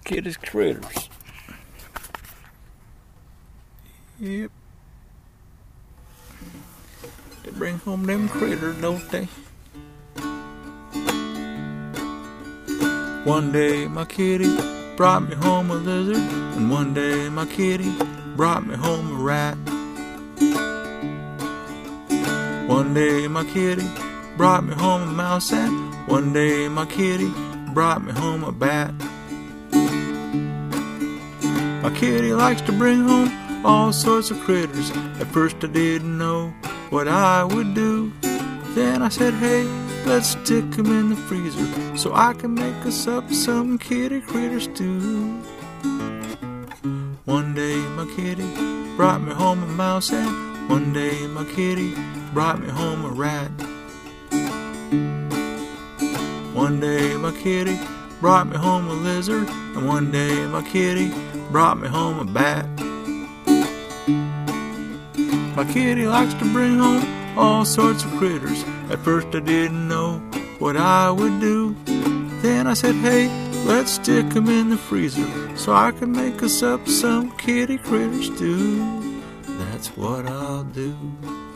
kitty critters. Yep. They bring home them critters, don't they? One day my kitty brought me home a lizard, and one day my kitty brought me home a rat. One day my kitty brought me home a mouse, and one day my kitty brought me home a bat. My kitty likes to bring home all sorts of critters. At first I didn't know what I would do. Then I said, hey, let's stick 'em in the freezer so I can make us up some kitty critter stew. One day my kitty brought me home a mouse, and one day my kitty brought me home a rat. One day my kitty brought me home a lizard, and one day my kitty brought me home a bat. My kitty likes to bring home all sorts of critters. At first I didn't know what I would do. Then I said, hey, let's stick 'em in the freezer so I can make us up some kitty critter stew. That's what I'll do.